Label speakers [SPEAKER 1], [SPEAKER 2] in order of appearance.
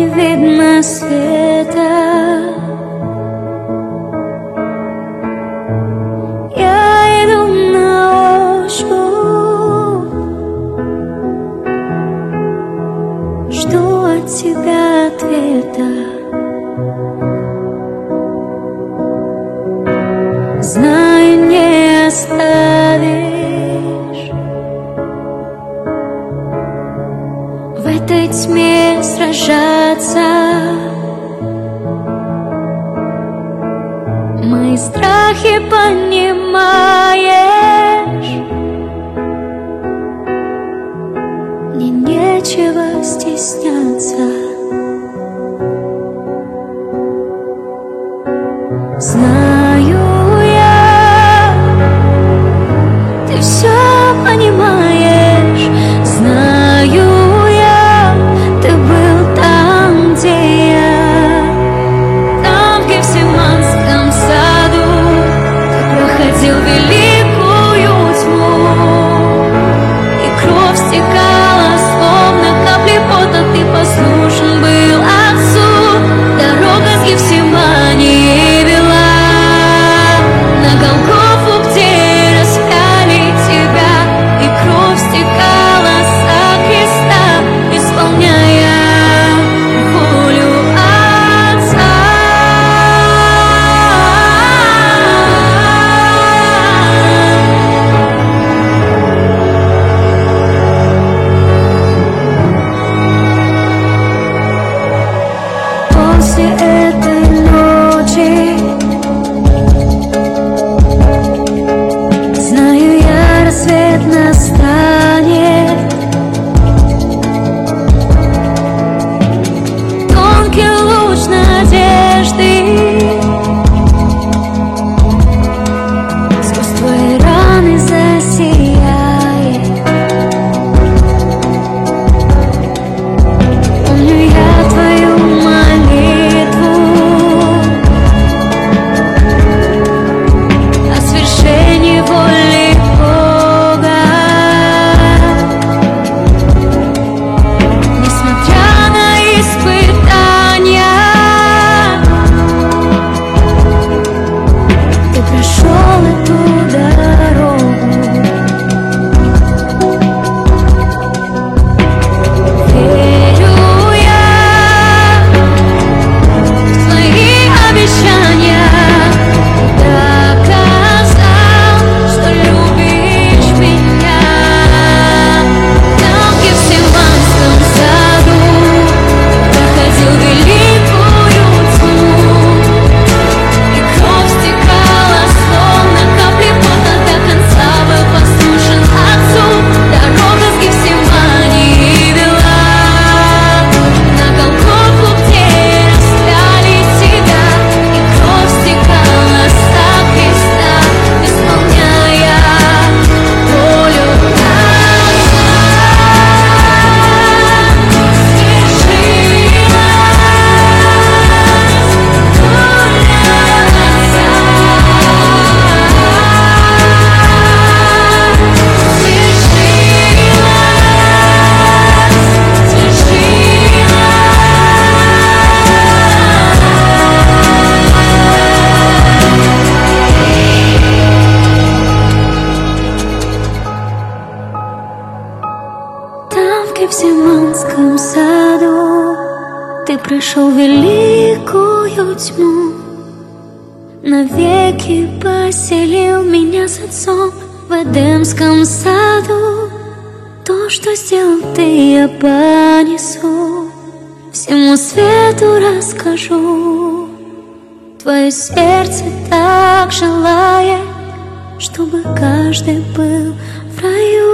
[SPEAKER 1] не видно света. Я иду на ощупь, жду от тебя ответа. Знаю, не оставишь в этой тьме сражаться. Мои страхи понимаешь, мне нечего стесняться. Знаю я, ты все понимаешь. Знаю я, ты был там, где я. Там, где в Семанском саду ты проходил великую тьму, и кровь стекала, словно капли пота. Ты послушен был отцу. Дорога с Гефсимании вела на Голгофу, где распяли тебя, и кровь стекала со креста, исполняя волю Отца. После этой ночи, знаю я, рассвет настанет. Тонкий луч надежды сквозь твои раны засияет. Помню я твою молитву о свершении воли Бога. Несмотря на испытания, ты прошел эту дорогу. Верю я в твои обещания. Доказал, что любишь меня. Там, где в Семанском саду проходил великую тьму, и кровь стекала, словно капли пота. До конца был послушен Отцу. Дорога с Гефсимании вела на Голгофу, где распяли тебя, и кровь стекала со креста, исполняя волю Отца. Там, где в Семанском саду ты прошел великую тьму, навеки поселил меня с отцом в Эдемском саду. То, что сделал ты, я понесу, всему свету расскажу. Твое сердце так желает, чтобы каждый был в раю.